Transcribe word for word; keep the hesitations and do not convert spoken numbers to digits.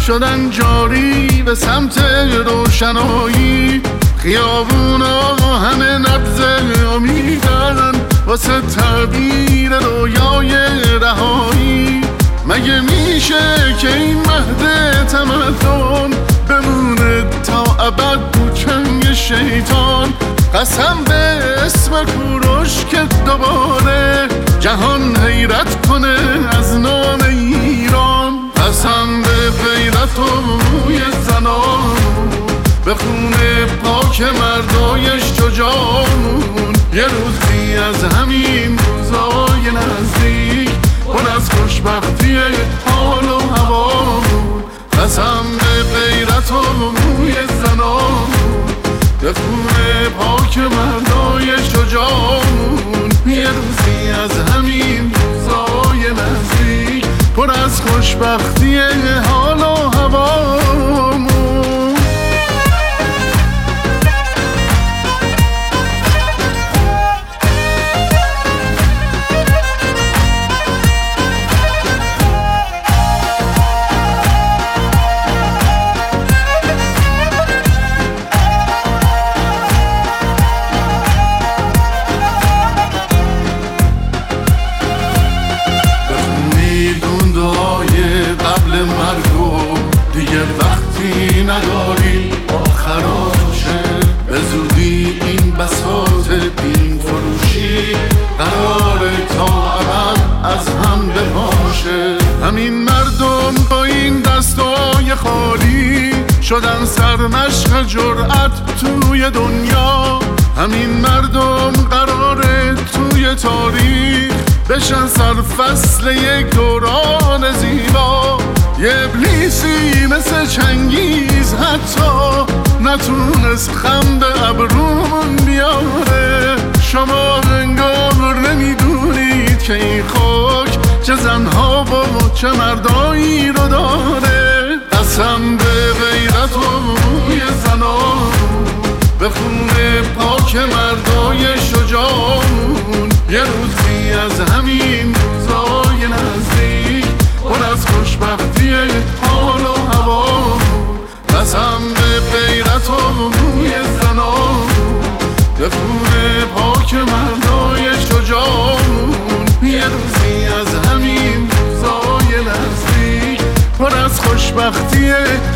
شدن جاری به سمت روشنایی، خیابونا همه نبض امیدن واسه تعبیر رویای رهایی. مگه میشه که این مهد تمدن بمونه تا ابد تو چنگ شیطان؟ قسم به اسم کوروش که دوباره جهان حیرت کنه از نام ایران. قسم به غیرت و موی زنان، به خون پاک مردای شجاعمون، یه روزی از همین روزای نزدیک پر از خوشبختی حال و هوامون. قسم به غیرت و موی زنان، به خون پاک مردای شجاعمون، یه روزی از همین روزای نزدیک پر از خوشبختی حال و هوامون. دیگه وقتی نداری آخراشه، به زودی این بساط دین فروشی قراره تا ابد از هم بپاشه. همین مردم با این دستای خالی شدن سرمشق جرأت توی دنیا. همین مردم قراره توی تاریخ بشن سرفصل یک دوران زیبا. یه ابلیسی مثل چنگیز حتی نتونست خم به ابرومون بیاره. شما انگار نمیدونید که این خاک چه زنها و چه مردایی رو داره. قسم به غیرت و موی زنان، به خون پاک مردای شجاعمون، یه روزی از همین روزای نزدیک پر از خوشبختی حال و هوامون. قسم به غیرت و موی زنان، به خون پاک مردای شجاعمون، یه روزی از همین روزای نزدیک پر از خوشبختی